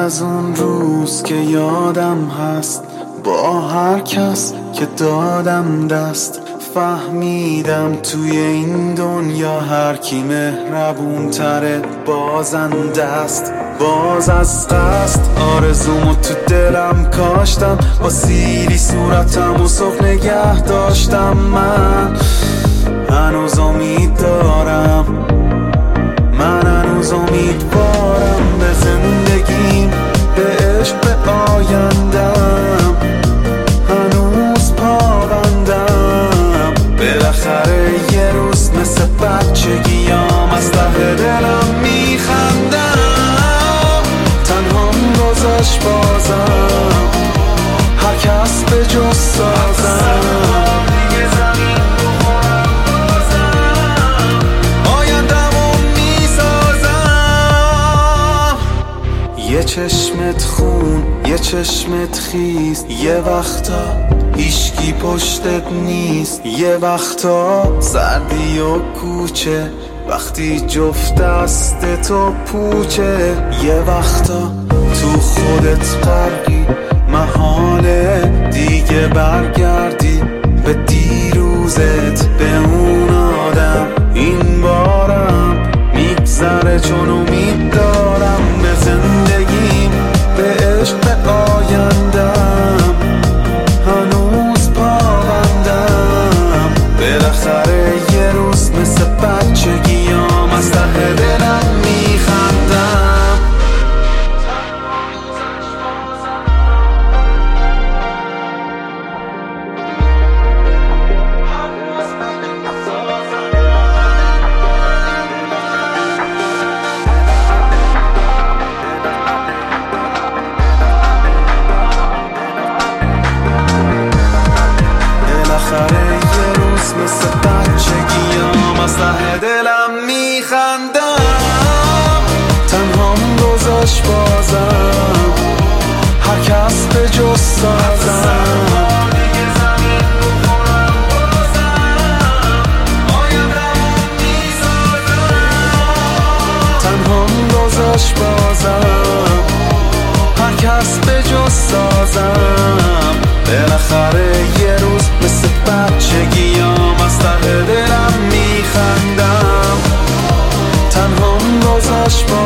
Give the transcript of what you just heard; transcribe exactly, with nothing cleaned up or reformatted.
از اون روز که یادم هست، با هر کس که دادم دست، فهمیدم توی این دنیا هر کی مهربون تره بازنده است. باز از قصد آرزومو تو دلم کاشتم، با سیری صورتم و صبح نگه داشتم. من هنوز امید دارم، من هنوز امیدوارم به زندگیم، به عشق، به آیندم. هنوز پابندم، بالاخره یه روز مثل بچگیام از ته دلم میخندم. تنهام گذاشت بازم، هر کس به جز سازم. یه چشمت خون، یه چشمت خیز، یه وقتا هیشکی پشتت نیست. یه وقتا سردی و کوچه وقتی جفت دست تو پوچه. یه وقتا تو خودت غرقی، محاله دیگه برگردی به دیروزت، به اون آدم. این بارم میگذره چون امید دارم به زندگیم، به عشق، به آیندم. هنوز پابندم، بالاخره یه روز مثل بچگیام از ته دلم میخندم. مثل بچگیام از ته دلم میخندم. تنهام گذاشت بازم، هر کس به جز سازم. تنهام گذاشت بازم، هر کس به جز سازم. بالاخره یه روز مثل بچگیام از ته دلم میخندم. تنهام گذاشت